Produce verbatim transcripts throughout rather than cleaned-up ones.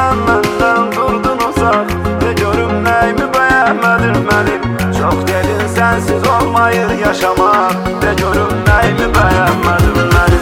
gündən məndən durdun uzaq. De görüm nəyimi bəyənmədin mənim. Çox dedin sənsiz olmayır yaşamaq. De görüm nəyimi bəyənmədin mənim.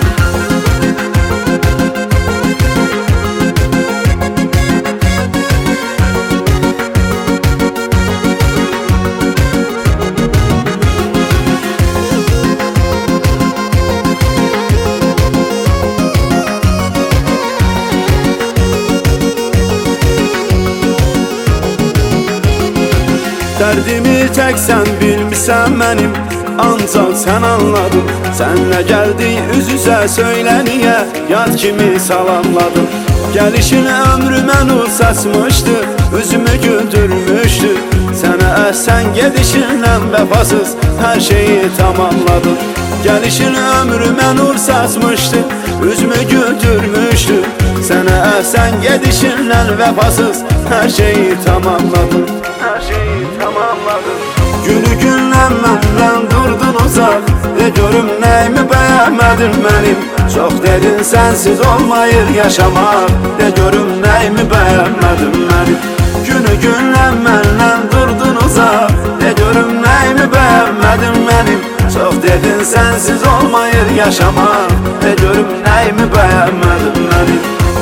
Dərdimi tək sən bilmirsən mənim, ancaq sən anladın. Sənlə gəldik üz üzə söylə niyə, yad kimi salamladın. Gəlişin ömrümə nur saçmışdı, üzümü güldürmüşdü. Sənə əhsən gedişinlə vəfasız hər şeyi tamamladın. Gəlişin ömrümə nur saçmışdı, üzümü güldürmüşdü. Sənə əhsən gedişinlə vəfasız hər şeyi tamamladın. Hər şeyi tamamladın. Günü gündən məndən durdun uzaq. De görüm nəyimi bəyənmədin mənim. Çox dedin sənsiz olmayır yaşamaq. De görüm nəyimi bəyənmədin mənim. Günü gündən məndən durdun uzaq. De görüm nəyimi bəyənmədin mənim. Çox dedin sənsiz olmayır yaşamaq. De görüm nəyimi bəyənmədin mənim.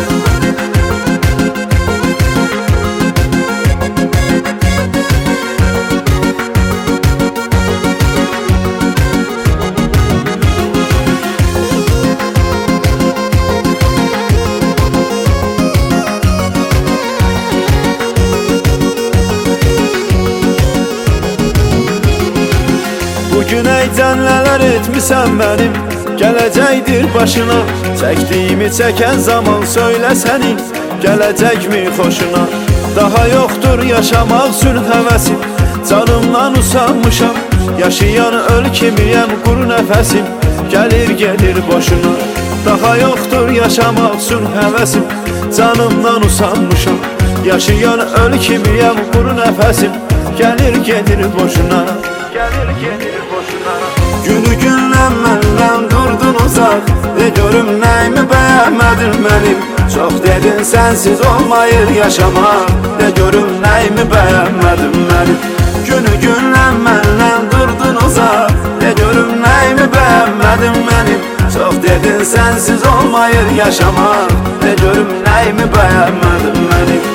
Bugün əydən nələr etmisən mənim, gələcəkdir başına. Çəkdiyimi çəkən zaman söylə sənin, gələcəkmi xoşuna. Daha yoxdur yaşamaq üçün həvəsim, canımdan usanmışam. Yaşayan öl kimiyəm, quru nəfəsim, gəlir gedir boşuna. Daha yoxdur yaşamaq üçün həvəsim, canımdan usanmışam. Yaşayan öl kimiyəm, quru nəfəsim, gəlir gedir boşuna. Gəlir gedir boşuna. Günü gündən məndən durdun uzaq. De görüm nəyimi bəyənmədin mənim. Çox dedin sənsiz olmayır yaşamaq. De görüm nəyimi bəyənmədin mənim. Günü gündən məndən durdun uzaq. De görüm nəyimi bəyənmədin mənim. Çox dedin sənsiz olmayır yaşamaq. De görüm nəyimi bəyənmədin mənim.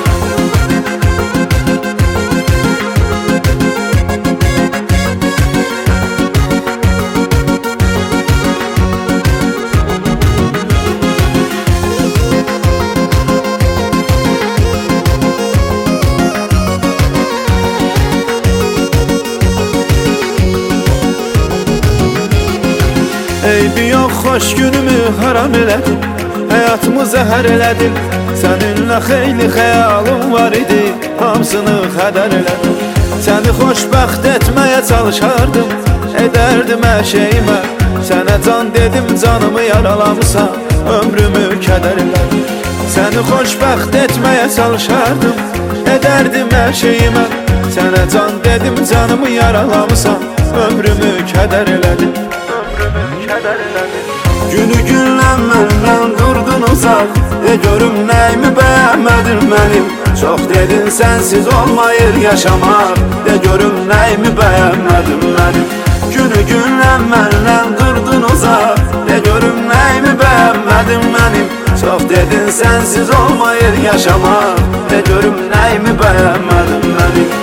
Eybi yox xoş günümü haram elədin, həyatımı zəhər elədin. Səninlə xeyli xəyalım var idi, hamısını xədər elədin. Səni xoşbəxt etməyə çalışardım, edərdim hər şeyimə. Sənə can dedim, canımı yaralamısan, ömrümü kədər elədin. Səni xoşbəxt etməyə çalışardım, edərdim hər şeyimə. Sənə can dedim, canımı yaralamısan, ömrümü kədər elədin. Günü gündən məndən durdun uzaq. De görüm nəyimi bəyənmədin mənim. Çox dedin sənsiz olmayır yaşamaq. De görüm nəyimi bəyənmədin mənim. Günü gündən məndən durdun uzaq. De görüm nəyimi bəyənmədin mənim. Çox dedin sənsiz olmayır yaşamaq. De görüm nəyimi bəyənmədin mənim.